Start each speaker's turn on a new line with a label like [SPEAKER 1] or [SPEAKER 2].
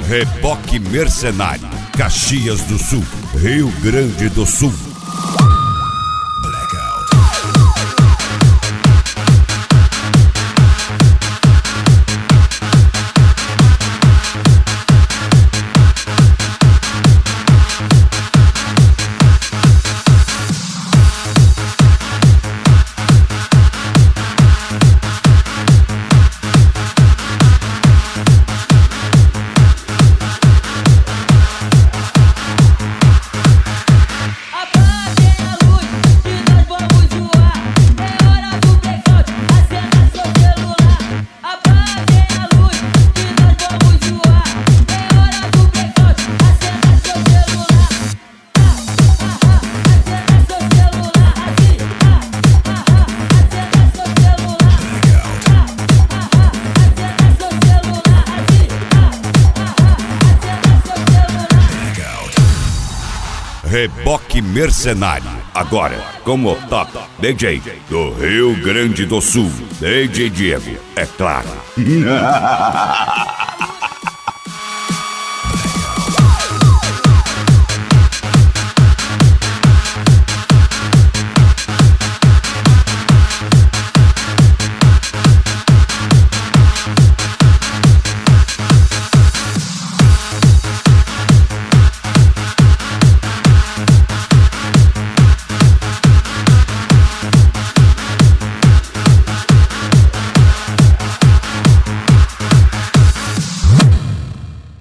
[SPEAKER 1] Reboque Mercenário, Caxias do Sul, Rio Grande do Sul. Reboque Mercenário, agora com o top DJ do Rio Grande do Sul, DJ Diego, é claro.